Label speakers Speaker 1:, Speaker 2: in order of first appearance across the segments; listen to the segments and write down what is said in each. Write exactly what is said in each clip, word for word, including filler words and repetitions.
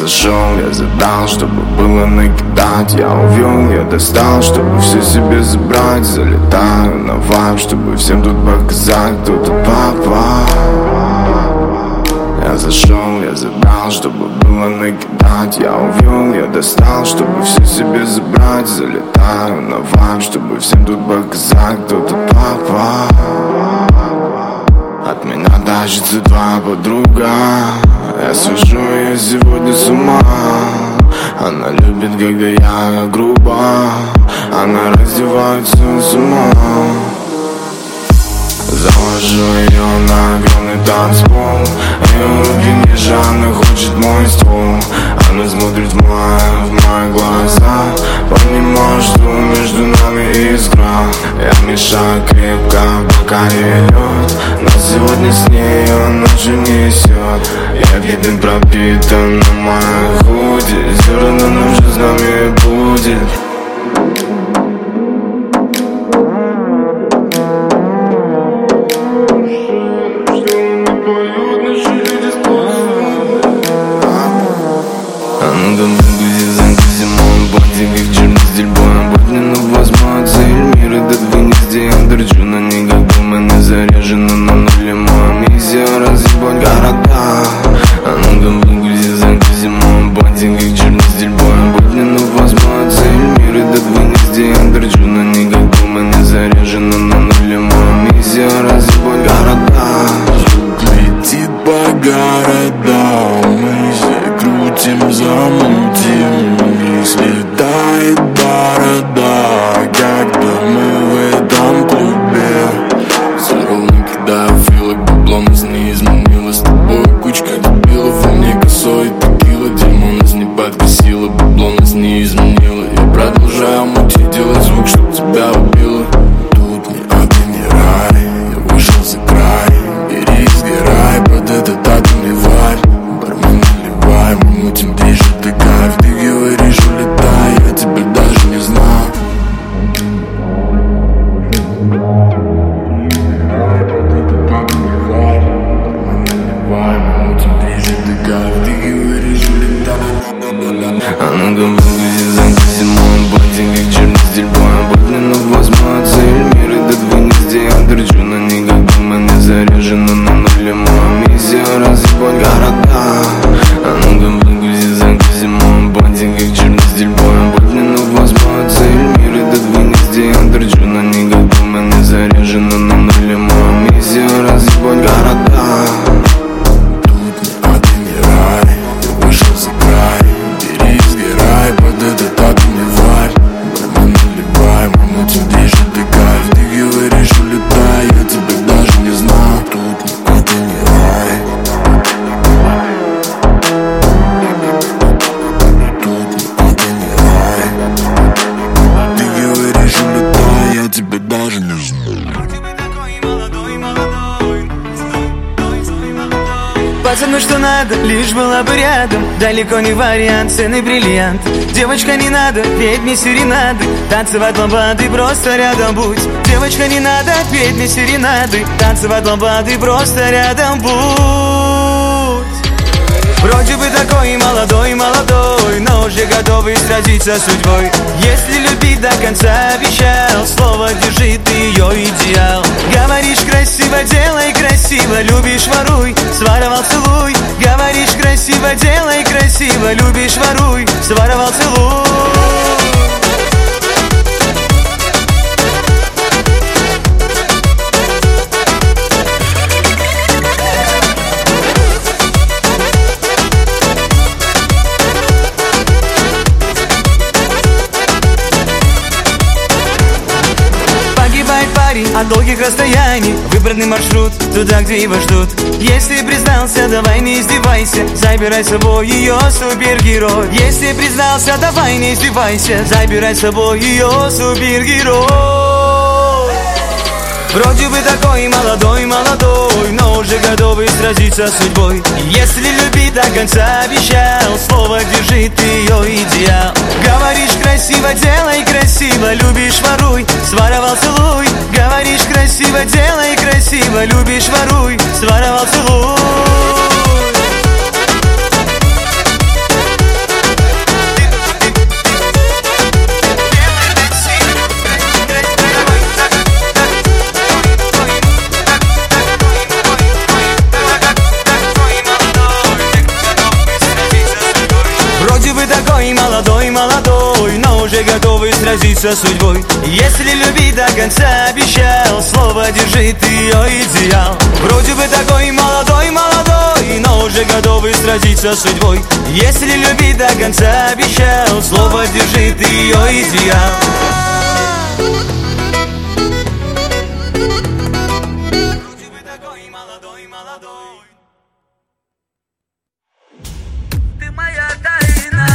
Speaker 1: зашел, я задал, чтобы было накидать. Я увел, я достал, чтобы все себе забрать. Залетаю на вайб, чтобы всем тут показать, кто тут папа. Я зашел, я задал, чтобы было накидать. Я увел, я достал, чтобы все себе забрать. Залетаю на вайб, чтобы всем тут показать, кто тут папа. От меня тащится твоя подруга. Я свожу ее сегодня с ума. Она любит, когда я грубо. Она раздевается с ума. Завожу ее на огромный танцпол. Ее руки ниже, она хочет мой ствол. Она смотрит в мои, в мои глаза. Понимаю, что между нами искра. Я мешаю крепко, пока не лед. Но сегодня с ней он ночью несет. Я виден пропитан на моей худи. Все равно ночью с нами будет.
Speaker 2: Пацану что надо, лишь была бы рядом. Далеко не вариант, ценный бриллиант. Девочка, не надо петь мне серенады. Танцевать ламбады, просто рядом будь. Девочка, не надо петь мне серенады. Танцевать ламбады, просто рядом будь. Вроде бы такой молодой, молодой, но уже готовый сразиться с судьбой. Если любить до конца обещал, слово держи, ты ее идеал. Говоришь красиво, делай красиво, любишь воруй, своровал целуй. Говоришь красиво, делай красиво, любишь воруй, своровал целуй. От долгих расстояний выбранный маршрут туда, где его ждут. Если признался, давай не издевайся, забирай с собой ее супергерой. Если признался, давай не издевайся, забирай с собой ее супергерой. Вроде бы такой молодой, молодой, но уже готовый сразиться с судьбой. Если любить до конца обещал, слово держи, ты ее идеал. Говоришь красиво, делай красиво, любишь воруй, своровал целуй. Говоришь красиво, делай красиво, любишь воруй, своровал целуй. готовы сразиться с судьбой. Если любить до конца обещал, слово держи, ты ее идеал. Вроде бы такой молодой, молодой, но уже готовы сразиться с судьбой. Если любить до конца обещал, слово держи, ты ее идеал. Вроде бы такой молодой, молодой. Ты моя тайна.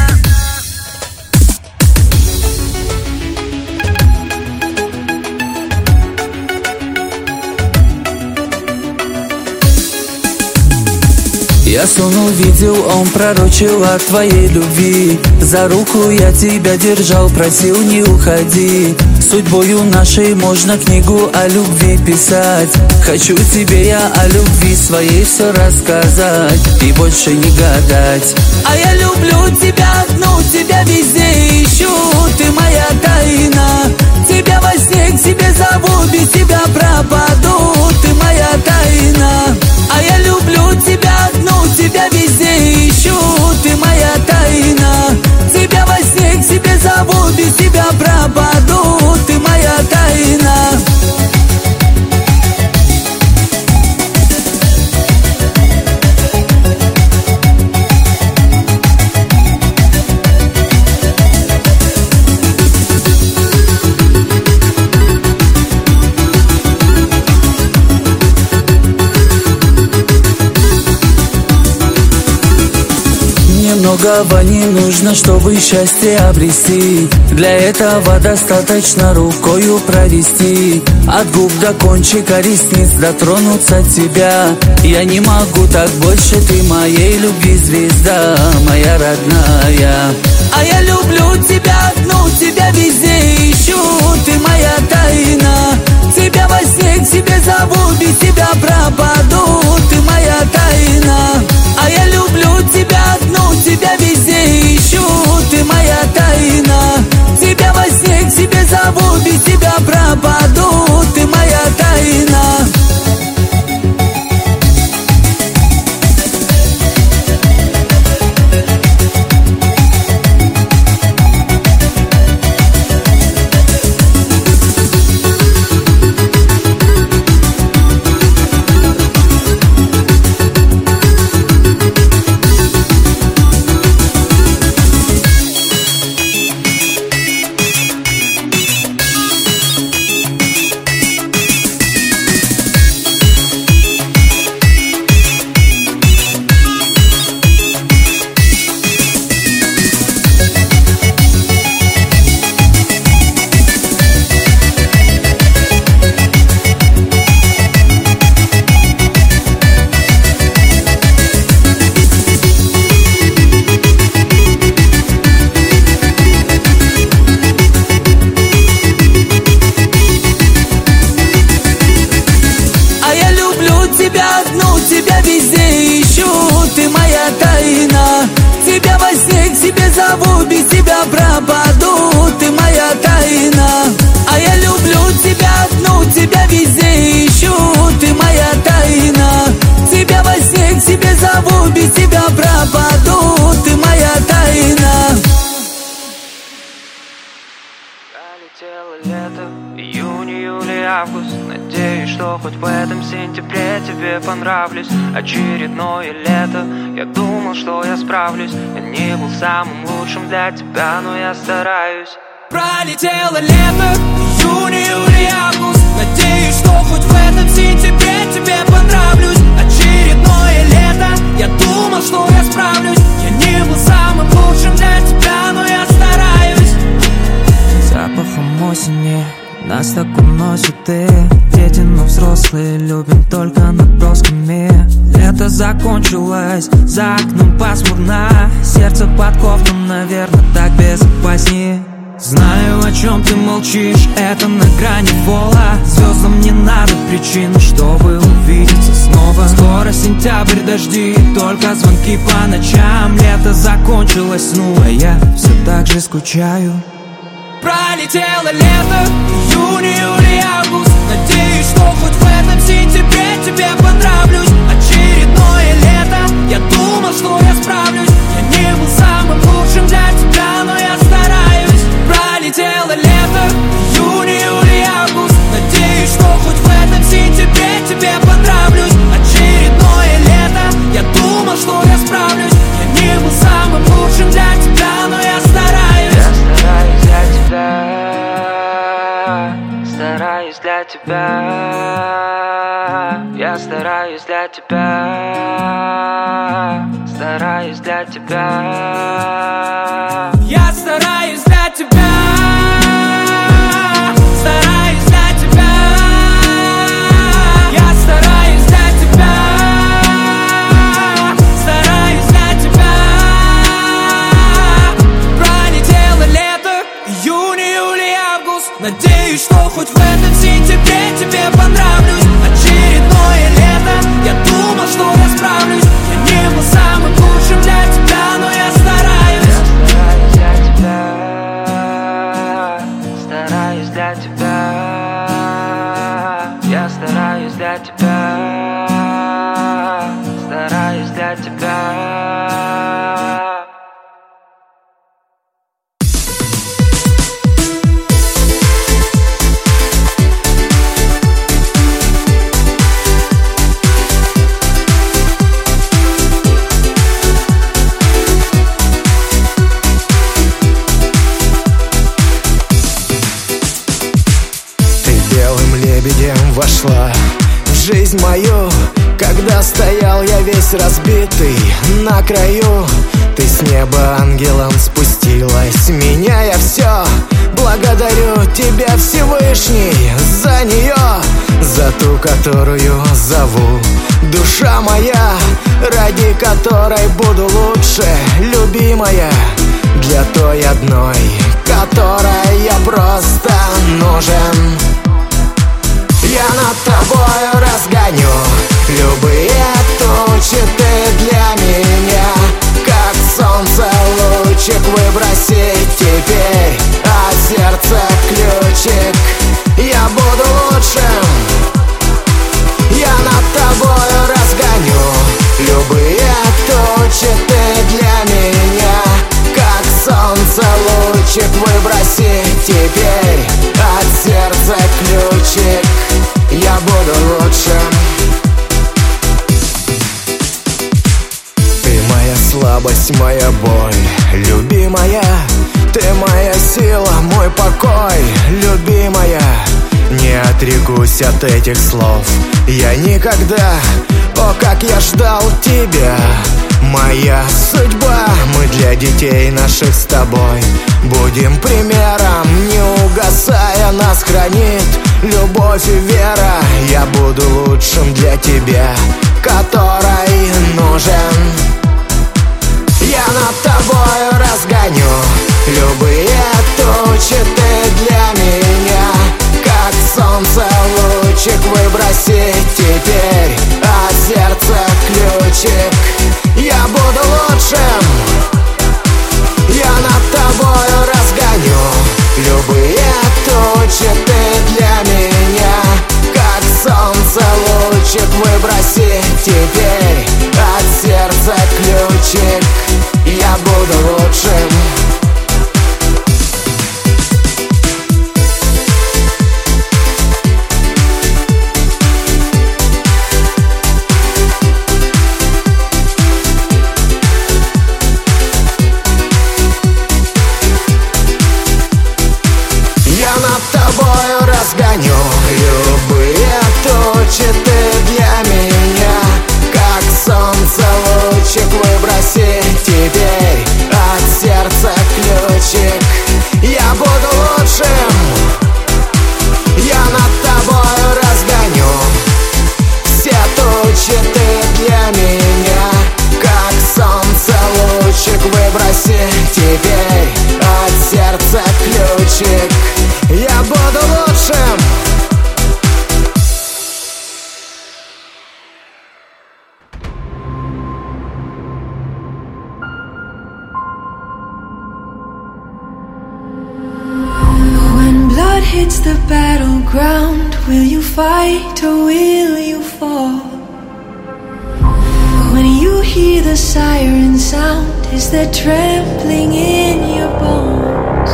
Speaker 3: Я сон увидел, он пророчил о твоей любви. За руку я тебя держал, просил не уходи. Судьбою нашей можно книгу о любви писать. Хочу тебе я о любви своей все рассказать и больше не гадать. А я люблю тебя одну, тебя везде ищу. Ты моя тайна, тебя во сне к себе зову, без тебя пропаду. Ты моя тайна, а я люблю тебя одну, тебя везде ищу. Ты моя тайна, тебя во сне к себе зову, без тебя пропаду. Ты моя тайна. Многого не нужно, чтобы счастье обрести. Для этого достаточно рукою провести. От губ до кончика ресниц дотронуться тебя. Я не могу так больше, ты моей любви звезда, моя родная. А я люблю тебя одну, тебя везде ищу. Ты моя тайна, тебя во сне к себе зову, без тебя пропаду. Ты моя тайна, а я люблю тебя одну, тебя везде ищу. Ты моя тайна, тебя во сне к себе зову, без тебя пропаду. Ты моя тайна. Без тебя пропаду, ты моя тайна. А я люблю тебя одну, тебя везде ищу. Ты моя тайна, тебя во сне к себе зову, без тебя пропаду. Ты моя тайна.
Speaker 4: Пролетело лето, июнь, июль, август. Надеюсь, что хоть в этом сентябре тебе понравлюсь. Очередное лето, я думал, что я справлюсь. Я не был самым лучшим для тебя, но я стараюсь.
Speaker 2: Пролетело лето, июнь, июль, август. Надеюсь, что хоть в этом сентябре тебе понравлюсь. Очередное лето, я думал, что я справлюсь. Я не был самым лучшим для тебя, но я стараюсь.
Speaker 5: Запахом осени нас так уносит и дети, но взрослые любим только набросками. Лето закончилось, за окном пасмурно. Сердце под кофту, наверное, так безопаснее. Знаю, о чем ты молчишь, это на грани пола. Звездам не надо причины, чтобы увидеться снова. Скоро сентябрь, дожди, только звонки по ночам. Лето закончилось, ну а я все так же скучаю.
Speaker 2: Пролетело лето, июнь, июль, август. Надеюсь, что хоть в этом сентябре тебе понравлюсь. Очередное лето, я думал, что я справлюсь. Я не был самым лучшим для тебя, но я стараюсь. Пролетело
Speaker 4: стараюсь для тебя, я стараюсь для тебя, стараюсь для тебя.
Speaker 5: Я стараюсь для тебя, стараюсь для тебя, я стараюсь для тебя, стараюсь для тебя. Пролетело лето, июнь, июль, август. Надеюсь, что хоть в этом сентябре тебе понравлюсь. Очередное лето, я думал, что я справлюсь. Я не был самым лучшим для тебя, но я стараюсь.
Speaker 4: Стараюсь для тебя, я стараюсь для тебя, стараюсь для тебя.
Speaker 6: Вошла в жизнь мою, когда стоял я весь разбитый на краю. Ты с неба ангелом спустилась, меняя все. Благодарю тебя, Всевышний, за нее, за ту, которую зову душа моя, ради которой буду лучше, любимая. Для той одной, которой я просто нужен. Я над тобою разгоню любые тучи. Ты для меня как солнце лучик. Выброси теперь от сердца ключик. Я буду лучшим. Я над тобою разгоню любые тучи. Ты для меня как солнце лучик. Выброси теперь от сердца ключик. Я буду лучшим. Ты моя слабость, моя боль, любимая. Ты моя сила, мой покой, любимая. Не отрекусь от этих слов я никогда. О, как я ждал тебя, моя судьба. Мы для детей наших с тобой будем примером. Не угасая нас хранит любовь и вера. Я буду лучшим для тебя, который нужен. Я над тобою разгоню любые тучи. Ты для меня как солнце лучик. Выброси теперь от сердца ключик. Я буду лучшим. Я над тобою разгоню любые тучи. Ты для меня как солнце лучик. Выброси теперь от сердца ключик. Я буду лучшим. Разгоню любые тучи. Ты для меня как солнце лучик. Выброси теперь от сердца ключик. Я буду лучшим. Я над тобою разгоню все тучи. Ты для меня как солнце лучик. Выброси теперь от сердца ключик. Я буду лучшим.
Speaker 7: When blood hits the battleground, will you fight or will you fall? When you hear the siren sound, is there trembling in your bones?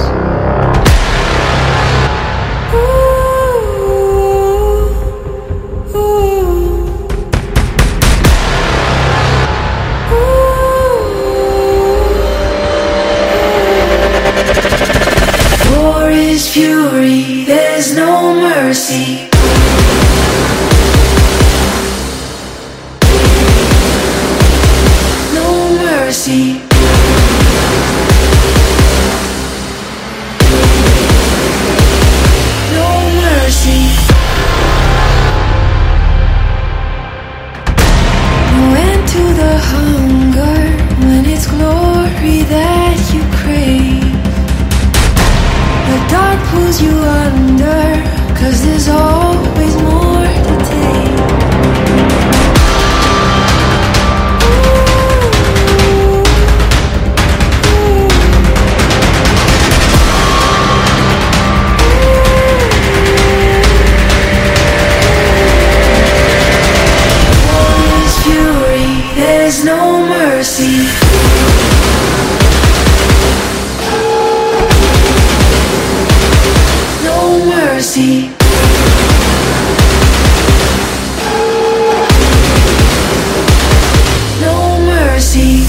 Speaker 7: Fury, there's no mercy. No mercy. No mercy. No end to the hunger when it's glory that you crave. The dark pulls you under, 'cause there's always more to take. War is fury, there's no mercy. Mercy. No mercy.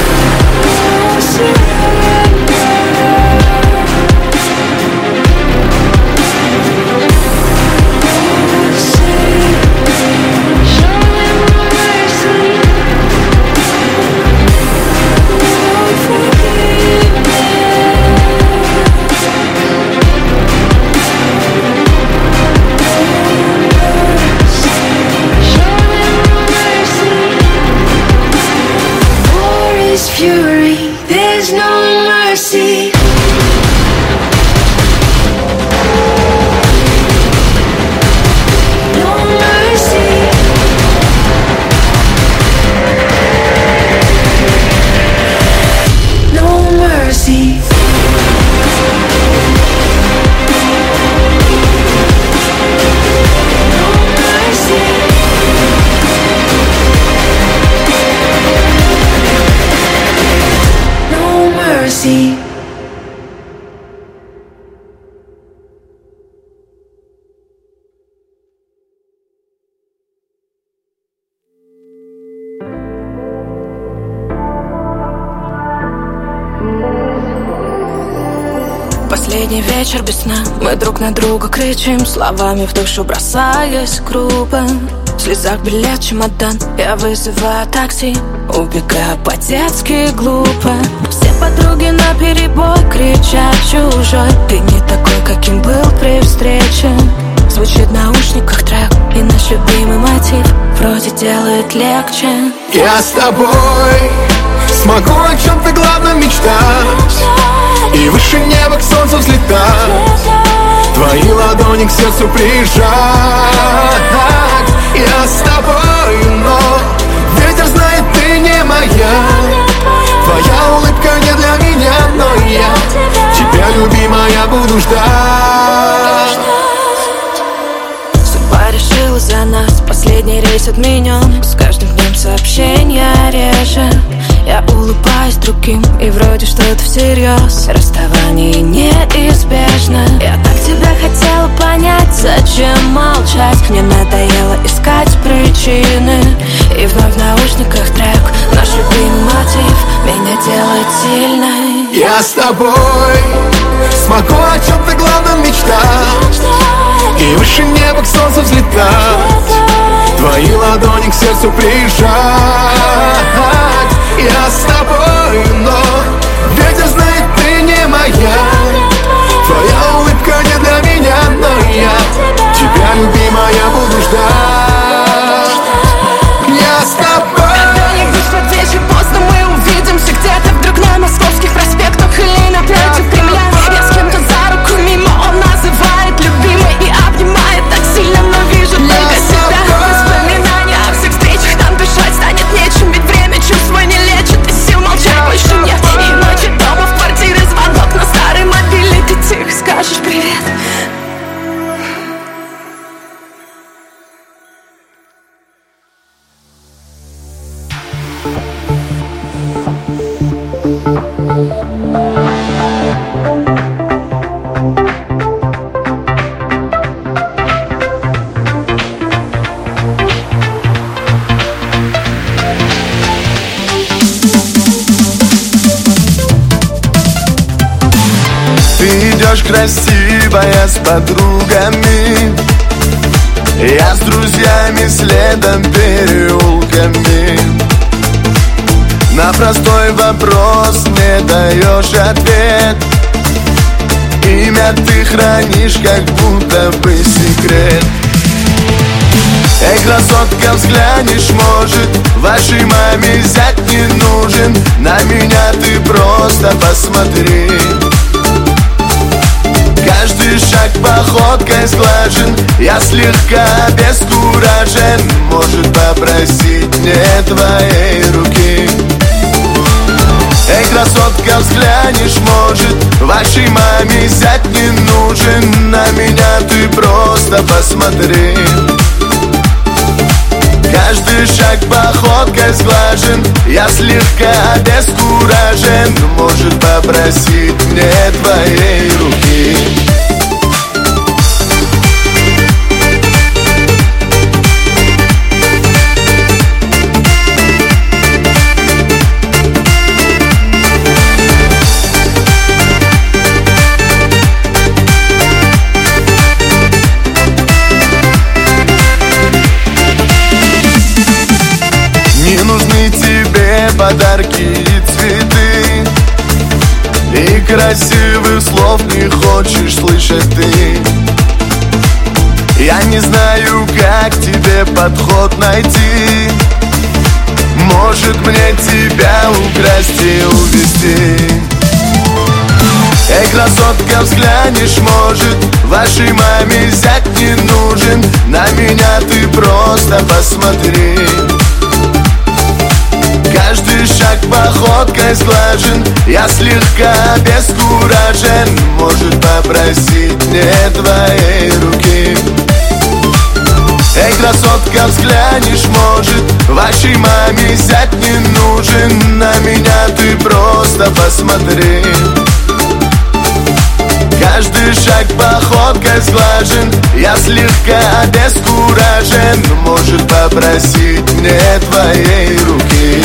Speaker 7: Fury, there's no mercy. No mercy. No mercy. Mercy.
Speaker 8: Последний вечер без сна, мы друг на друга кричим, словами в душу бросаясь грубо. В слезах билет, чемодан, я вызываю такси, убегаю по-детски глупо. Все подруги наперебой кричат чужой. Ты не такой, каким был при встрече. Звучит в наушниках трек, и наш любимый мотив вроде делает легче.
Speaker 6: Я с тобой смогу о чем-то главном мечтать, и выше неба к солнцу взлетать, твои ладони к сердцу прижать. Я с тобой, но ветер знает, ты не моя. Твоя улыбка не для меня, но я тебя, любимая, буду ждать.
Speaker 8: Судьба решила за нас, последний рейс отменен. С каждым днем сообщения реже. Я улыбаюсь другим, и вроде что-то всерьез. Расставание неизбежно. Я так тебя хотела понять, зачем молчать? Мне надоело искать причины. И вновь в наушниках трек, наш любимый мотив меня делает сильной.
Speaker 6: Я с тобой смогу о чем-то главном мечтать, и выше неба к солнцу взлетать, твои ладони к сердцу прижать. Я с тобой, но ветер знает, ты не моя. Твоя улыбка не для меня, но я тебя, любимая, буду ждать. Я с тобой.
Speaker 8: Когда-нибудь под вечер поздно мы увидимся где-то вдруг на московских проспектах или напротив Кремля. Я с кем-то за руку мимо, он называет любимой и обнимает так сильно, но вижу только себя. Воспоминания о всех встречах, там дышать станет нечем, ведь время чувства не лечит, и сил молчать
Speaker 6: Идешь красивая с подругами, я с друзьями следом переулками. На простой вопрос не даешь ответ, имя ты хранишь, как будто бы секрет. Эй, красотка, взглянешь, может, вашей маме зять не нужен. На меня ты просто посмотри. Каждый шаг походкой сглажен, я слегка обескуражен. Может попросить мне твоей руки? Эй, красотка, взглянешь, может, вашей маме зять не нужен. На меня ты просто посмотри. Каждый шаг походкой сглажен, я слегка обескуражен. Может попросить мне твоей руки? Подарки и цветы, и красивых слов не хочешь слышать ты. Я не знаю, как тебе подход найти. Может мне тебя украсть и увезти? Эй, красотка, взглянешь, может, вашей маме зять не нужен. На меня ты просто посмотри. Каждый шаг походкой сглажен, я слегка обескуражен. Может попросить мне твоей руки? Эй, красотка, взглянешь, может, вашей маме зять не нужен. На меня ты просто посмотри. Каждый шаг походкой сглажен, я слегка обескуражен. Может попросить мне твоей руки?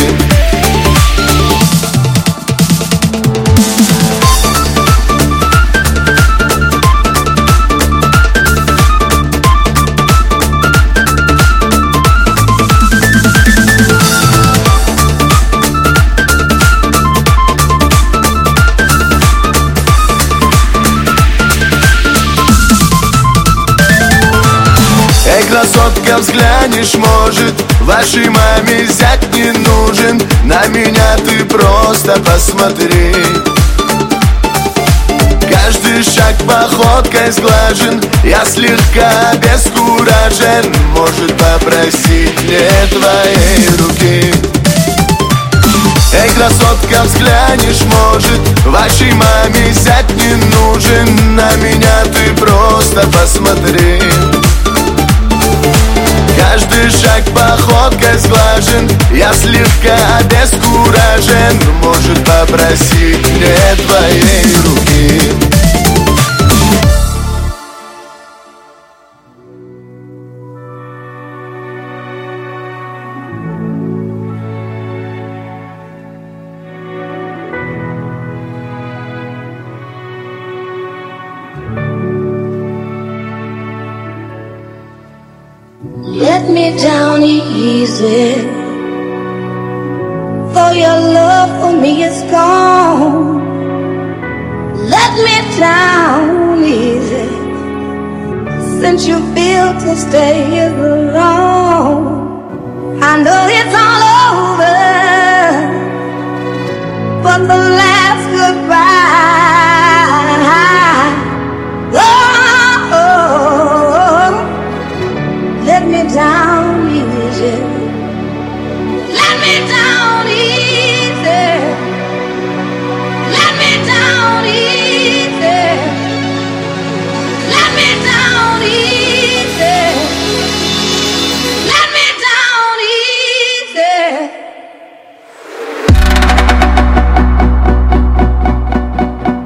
Speaker 6: Красотка, взглянешь, может, вашей маме зять не нужен. На меня ты просто посмотри. Каждый шаг походкой сглажен, я слегка обескуражен. Может попросить мне твоей руки? Эй, красотка, взглянешь, может, вашей маме зять не нужен. На меня ты просто посмотри. Каждый шаг походкой сглажен, я слегка обескуражен. Может попросить мне твоей руки?
Speaker 7: Let me down easy, for your love for me is gone. Let me down easy, since you feel to stay here alone. I know it's all over, but the last goodbye. Let me down easy. Let me down easy. Let me down easy. Let me down easy. Let me down easy.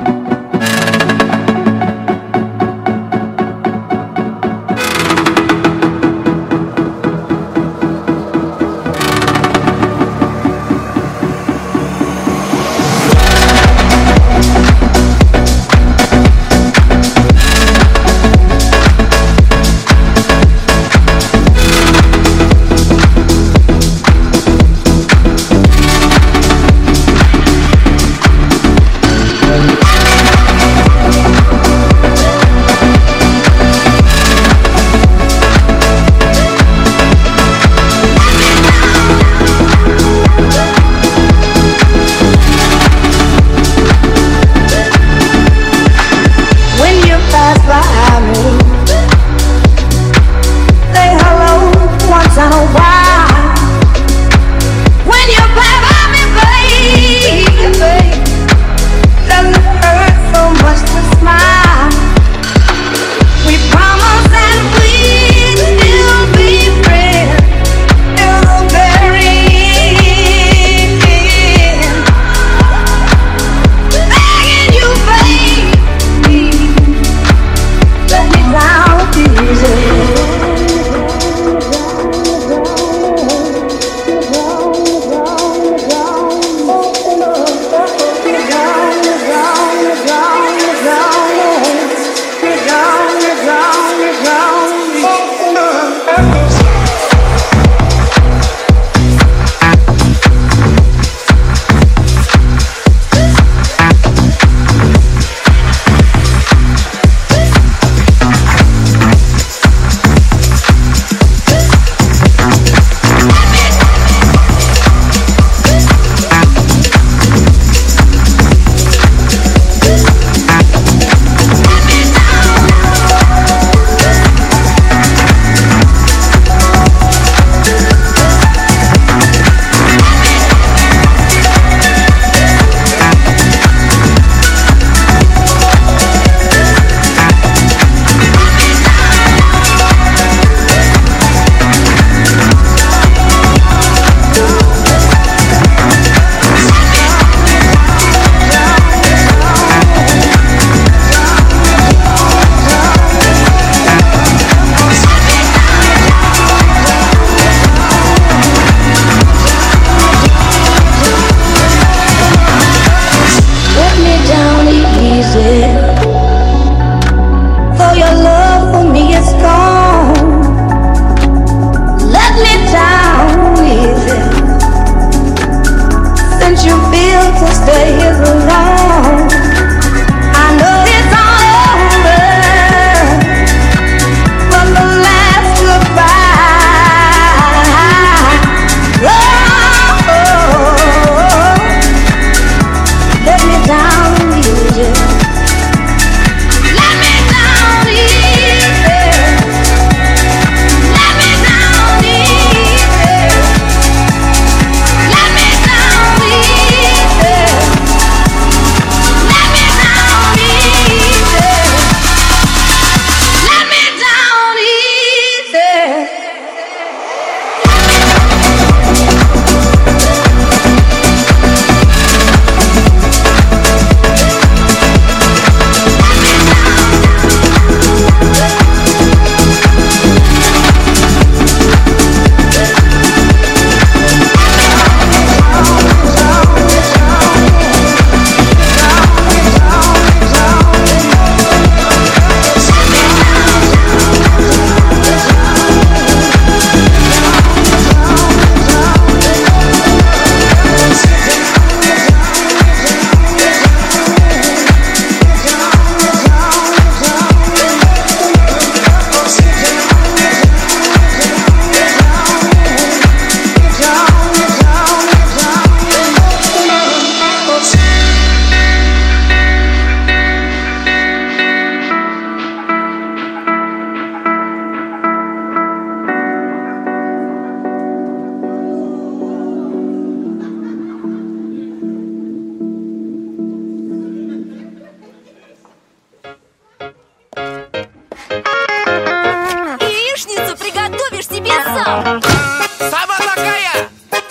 Speaker 9: Яичницу приготовишь себе сам.
Speaker 10: Сама такая.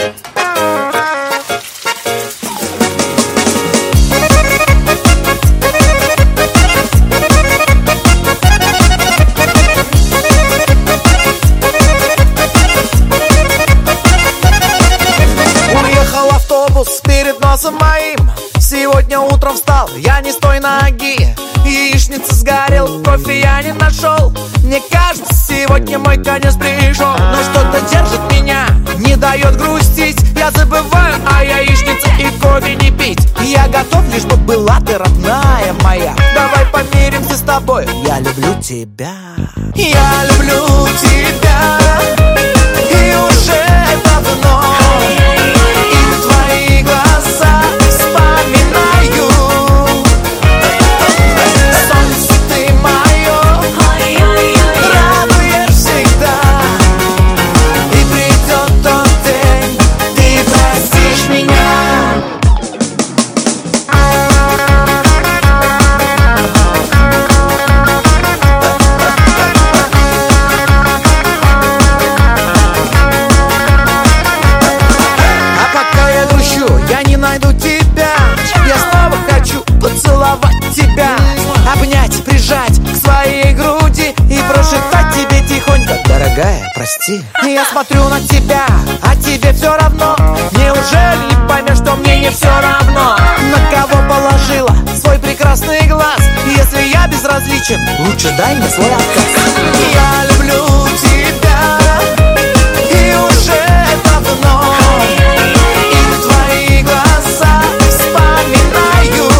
Speaker 11: Уехал автобус перед носом моим. Сегодня утром встал, я не с той ноги. Яичница сгорел, кофе я не нашел. Мне кажется, сегодня мой конец пришел. Но что-то держит меня, не дает грустить. Я забываю о яичнице и кофе не пить. Я готов, лишь бы была ты родная моя. Давай помиримся с тобой, я люблю тебя. Я люблю тебя. И уже давно и твои глаза вспоминаю. Солнце ты мое, радуешь всегда. И придет тот день, ты простишь меня. Поцеловать тебя, обнять, прижать к своей груди и прошептать тебе тихонько: дорогая, прости. Я смотрю на тебя, а тебе все равно. Неужели не поймешь, что мне не все равно? На кого положила свой прекрасный глаз? Если я безразличен, лучше дай мне свой отказ. Я люблю тебя. И уже давно и твои глаза вспоминаю.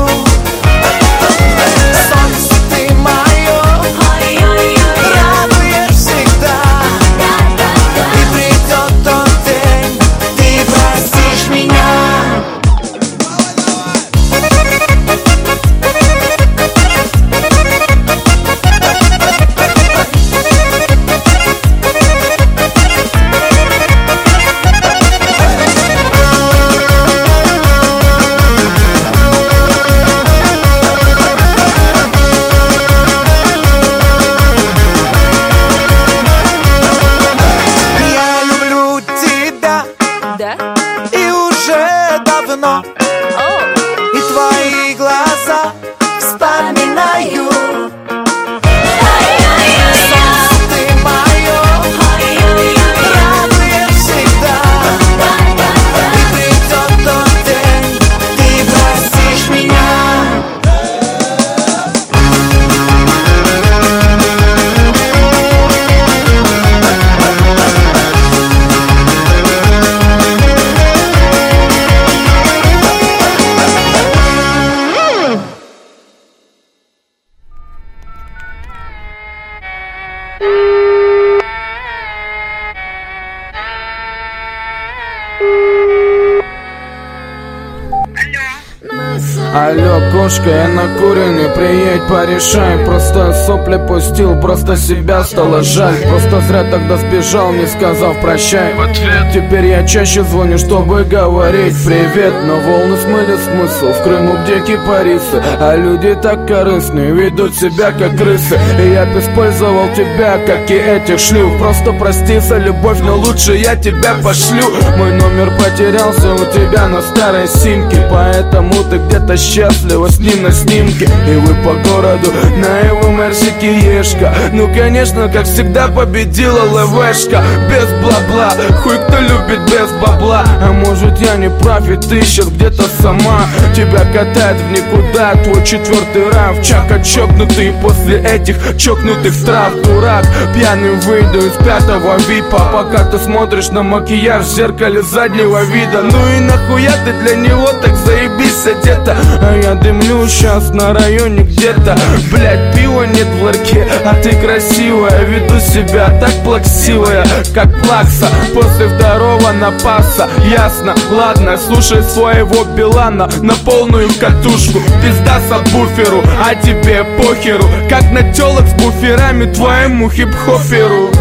Speaker 12: Алло, кошка, я накуренный, приедь, порешай. Просто сопли пустил, просто себя стало жаль. Просто зря тогда сбежал, не сказав прощай. Теперь я чаще звоню, чтобы говорить привет. Но волны смыли смысл, в Крыму где кипарисы. А люди так корыстные, ведут себя как крысы. И я б использовал тебя, как и этих шлюх. Просто прости за любовь, но лучше я тебя пошлю. Мой номер потерялся у тебя на старой симке, поэтому ты где-то счастлива с ним на снимке. И вы по городу на его мерсике ешка. Ну конечно, как всегда победила ЛВшка. Без бла-бла, хуй кто любит без бабла. А может я не прав, и ты сейчас где-то сама. Тебя катает в никуда твой четвертый раф. Чака чокнутый после этих чокнутых трав. Дурак, пьяным выйду из пятого випа, пока ты смотришь на макияж в зеркале заднего вида. Ну и нахуя ты для него так заебись одета? А я дымлю сейчас на районе где-то. Блять, пива нет в ларьке, а ты красивая. Веду себя так плаксивая, как плакса после второго напаса. Ясно, ладно, слушай своего Билана на полную катушку. Пизда сабвуферу, а тебе похеру, как на телок с буферами твоему хип-хоперу.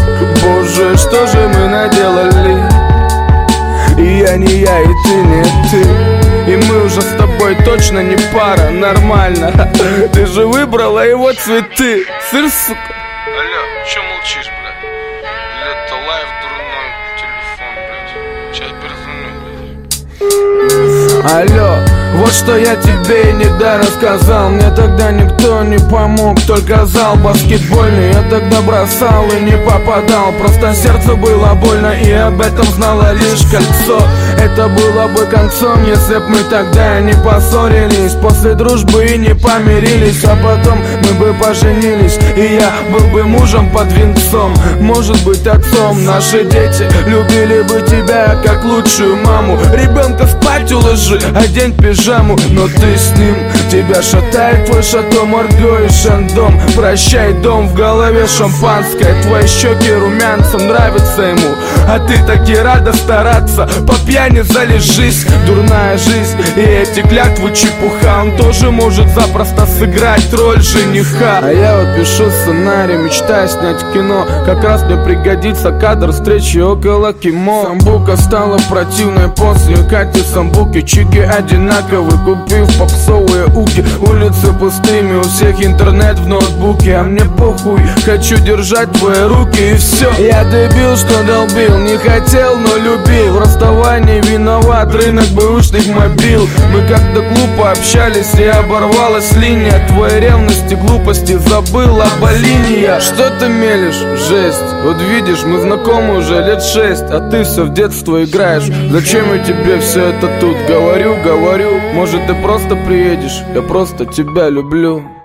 Speaker 12: Боже, что же мы наделали? И я не я, и ты не ты. И мы уже с тобой точно не пара, нормально. Ты же выбрала его цветы. Сыр, сука.
Speaker 13: Алло, чё молчишь, блядь? Или это лайв дурной телефон, блядь? Сейчас перезвоню, блядь.
Speaker 12: Алло, вот что я тебе и не да рассказал. Мне тогда никто не помог, только зал баскетбольный. Я тогда бросал и не попадал, просто сердце было больно, и об этом знало лишь кольцо. Это было бы концом, если б мы тогда не поссорились, после дружбы и не помирились. А потом мы бы поженились, и я был бы мужем под венцом, может быть отцом. Наши дети любили бы тебя как лучшую маму. Ребенка спать уложи, одень пижаму. Но ты с ним, тебя шатает твой шато Марго и Шандом. Прощай, дом, в голове шампанское, твои щеки румянцем нравится ему, а ты таки рада стараться. По пьяни залежись, дурная жизнь и эти клятвы чепуха. Он тоже может запросто сыграть роль жениха. А я вот пишу сценарий, мечтаю снять кино. Как раз мне пригодится кадр встречи около Кимо. Самбука стала противной после Кати Самбуки. Чики одинаковые, купив попсовые уки. Улицы пустыми, у всех интернет в ноутбуке, а мне похуй, хочу держать твои руки и все. Я дебил, что долбил, не хотел, но любил. В расставании виноват рынок бэушных мобил. Мы как-то глупо общались и оборвалась линия. Твоей ревности, глупости забыл об линия. Что ты мелешь? Жесть. Вот видишь, мы знакомы уже лет шесть, а ты все в детство играешь. Зачем я тебе все это тут говорю, говорю? Может, ты просто приедешь? Я просто тебя люблю.